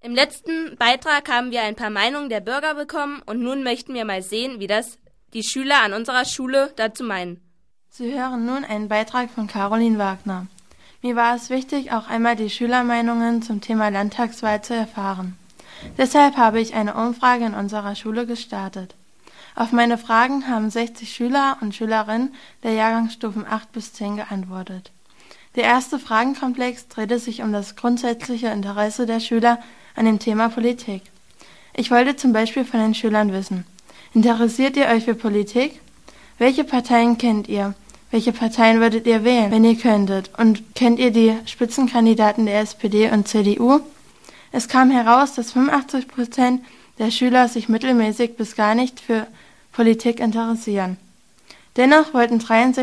Im letzten Beitrag haben wir ein paar Meinungen der Bürger bekommen und nun möchten wir mal sehen, wie das die Schüler an unserer Schule dazu meinen. Sie hören nun einen Beitrag von Caroline Wagner. Mir war es wichtig, auch einmal die Schülermeinungen zum Thema Landtagswahl zu erfahren. Deshalb habe ich eine Umfrage in unserer Schule gestartet. Auf meine Fragen haben 60 Schüler und Schülerinnen der Jahrgangsstufen 8 bis 10 geantwortet. Der erste Fragenkomplex drehte sich um das grundsätzliche Interesse der Schüler an dem Thema Politik. Ich wollte zum Beispiel von den Schülern wissen: Interessiert ihr euch für Politik? Welche Parteien kennt ihr? Welche Parteien würdet ihr wählen, wenn ihr könntet? Und kennt ihr die Spitzenkandidaten der SPD und CDU? Es kam heraus, dass 85% der Schüler sich mittelmäßig bis gar nicht für Politik interessieren. Dennoch wollten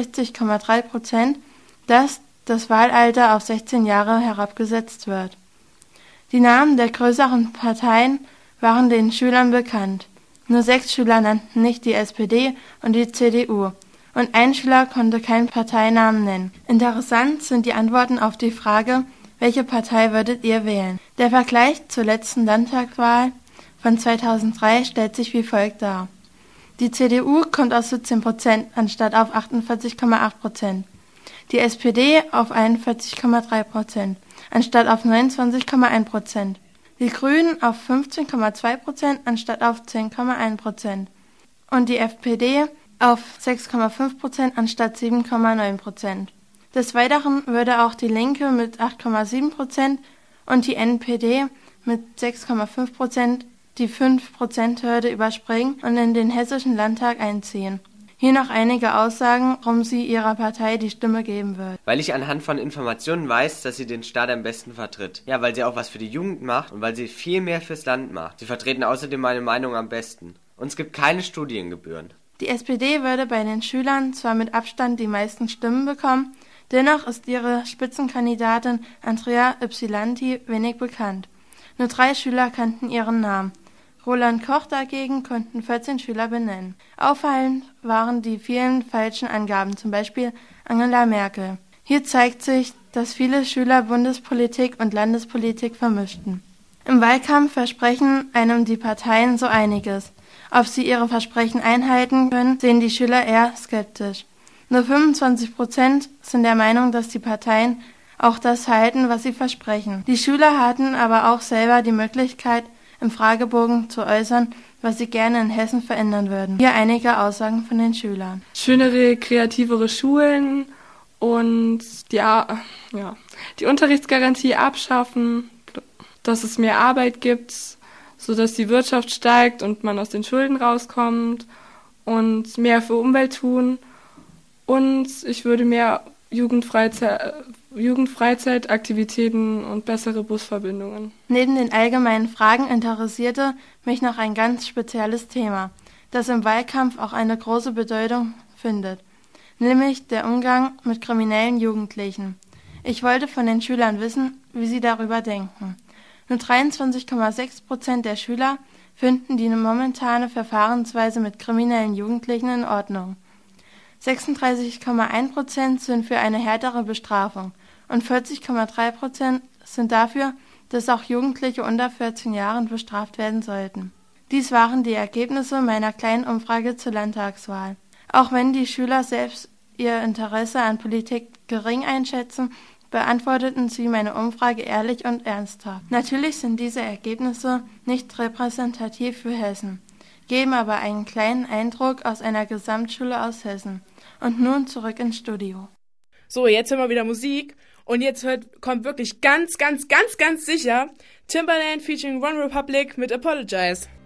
63,3%, dass das Wahlalter auf 16 Jahre herabgesetzt wird. Die Namen der größeren Parteien waren den Schülern bekannt. Nur 6 Schüler nannten nicht die SPD und die CDU und ein Schüler konnte keinen Parteinamen nennen. Interessant sind die Antworten auf die Frage, welche Partei würdet ihr wählen? Der Vergleich zur letzten Landtagswahl von 2003 stellt sich wie folgt dar. Die CDU kommt auf 17% anstatt auf 48,8%. Die SPD auf 41,3% anstatt auf 29,1%. Die Grünen auf 15,2% anstatt auf 10,1%. Und die FPD auf 6,5% anstatt 7,9%. Des Weiteren würde auch die Linke mit 8,7% und die NPD mit 6,5% die 5%-Hürde überspringen und in den Hessischen Landtag einziehen. Hier noch einige Aussagen, warum sie ihrer Partei die Stimme geben wird. Weil ich anhand von Informationen weiß, dass sie den Staat am besten vertritt. Ja, weil sie auch was für die Jugend macht und weil sie viel mehr fürs Land macht. Sie vertreten außerdem meine Meinung am besten. Und es gibt keine Studiengebühren. Die SPD würde bei den Schülern zwar mit Abstand die meisten Stimmen bekommen, dennoch ist ihre Spitzenkandidatin Andrea Ypsilanti wenig bekannt. Nur 3 Schüler kannten ihren Namen. Roland Koch dagegen konnten 14 Schüler benennen. Auffallend waren die vielen falschen Angaben, zum Beispiel Angela Merkel. Hier zeigt sich, dass viele Schüler Bundespolitik und Landespolitik vermischten. Im Wahlkampf versprechen einem die Parteien so einiges. Ob sie ihre Versprechen einhalten können, sehen die Schüler eher skeptisch. Nur 25% sind der Meinung, dass die Parteien auch das halten, was sie versprechen. Die Schüler hatten aber auch selber die Möglichkeit, im Fragebogen zu äußern, was sie gerne in Hessen verändern würden. Hier einige Aussagen von den Schülern. Schönere, kreativere Schulen und die Unterrichtsgarantie abschaffen, dass es mehr Arbeit gibt, sodass die Wirtschaft steigt und man aus den Schulden rauskommt und mehr für Umwelt tun. Und ich würde mehr Jugendfreizeitaktivitäten und bessere Busverbindungen. Neben den allgemeinen Fragen interessierte mich noch ein ganz spezielles Thema, das im Wahlkampf auch eine große Bedeutung findet, nämlich der Umgang mit kriminellen Jugendlichen. Ich wollte von den Schülern wissen, wie sie darüber denken. Nur 23,6% der Schüler finden die momentane Verfahrensweise mit kriminellen Jugendlichen in Ordnung. 36,1% sind für eine härtere Bestrafung und 40,3% sind dafür, dass auch Jugendliche unter 14 Jahren bestraft werden sollten. Dies waren die Ergebnisse meiner kleinen Umfrage zur Landtagswahl. Auch wenn die Schüler selbst ihr Interesse an Politik gering einschätzen, beantworteten sie meine Umfrage ehrlich und ernsthaft. Natürlich sind diese Ergebnisse nicht repräsentativ für Hessen, geben aber einen kleinen Eindruck aus einer Gesamtschule aus Hessen. Und nun zurück ins Studio. So, jetzt hören wir wieder Musik und jetzt kommt wirklich ganz sicher Timbaland featuring One Republic mit Apologize.